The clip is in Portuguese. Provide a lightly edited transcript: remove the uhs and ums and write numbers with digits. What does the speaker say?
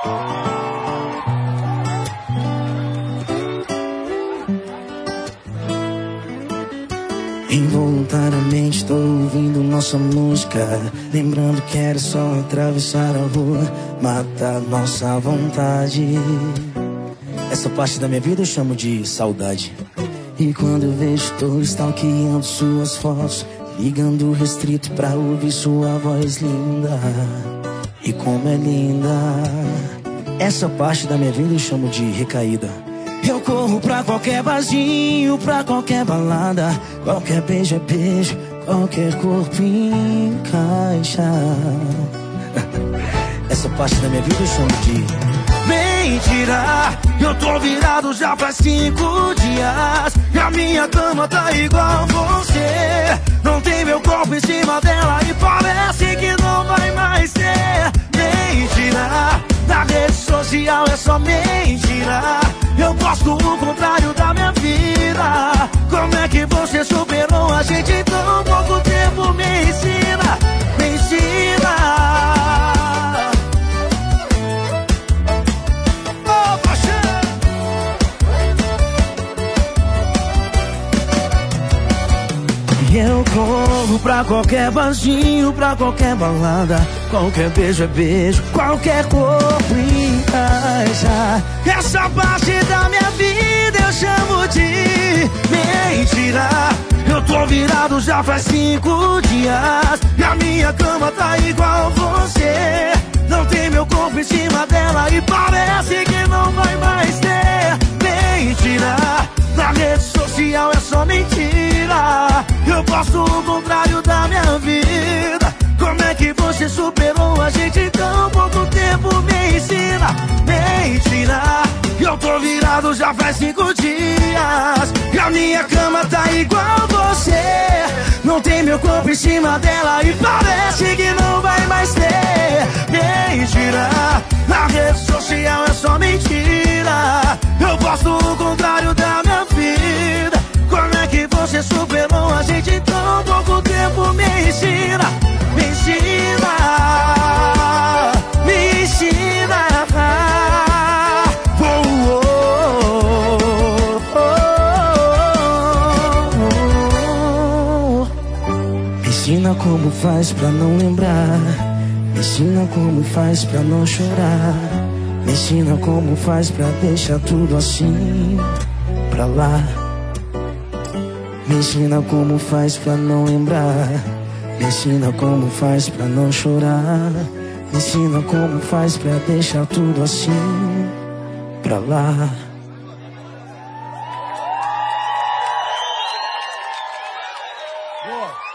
Involuntariamente tô ouvindo nossa música, lembrando que era só atravessar a rua, matar nossa vontade. Essa parte da minha vida eu chamo de saudade. E quando eu vejo, tô stalkeando suas fotos, ligando o restrito pra ouvir sua voz linda. E como é linda. Essa parte da minha vida eu chamo de recaída. Eu corro pra qualquer barzinho, pra qualquer balada, qualquer beijo é beijo, qualquer corpo encaixa. Essa parte da minha vida eu chamo de mentira. Eu tô virado já faz 5 dias e a minha cama tá igual você. Não tem meu corpo em cima dela e parece que não vai mais ser. Mentira, na rede social é só mentira. Eu posto o contrário da minha vida. Como é que você superou a gente em tão pouco tempo? Me ensina, me ensina. Oh, paixão. E eu corro pra qualquer barzinho, pra qualquer balada, qualquer beijo é beijo, qualquer corpo encaixa. Essa parte da minha vida eu chamo de mentira. Eu tô virado já faz 5 dias e a minha cama tá igual você. Não tem meu corpo em cima dela e parece que não vai mais ter. Mentira, na rede social é só mentira. Eu posto o contrário da minha vida. Como é que você superou a gente em tão pouco tempo? Me ensina, mentira. Eu tô virado já faz 5 dias e a minha cama tá igual você. Não tem meu corpo em cima dela e parece que não vai mais ter. Mentira, na rede social é só mentira. Eu posto o contrário da minha vida. Como é que você superou a gente em tão pouco tempo? Me ensina, me ensina, me ensina. Me ensina como faz pra não lembrar. Me ensina como faz pra não chorar. Me ensina como faz pra deixar tudo assim pra lá. Me ensina como faz pra não lembrar. Me ensina como faz pra não chorar. Me ensina como faz pra deixar tudo assim pra lá. Boa.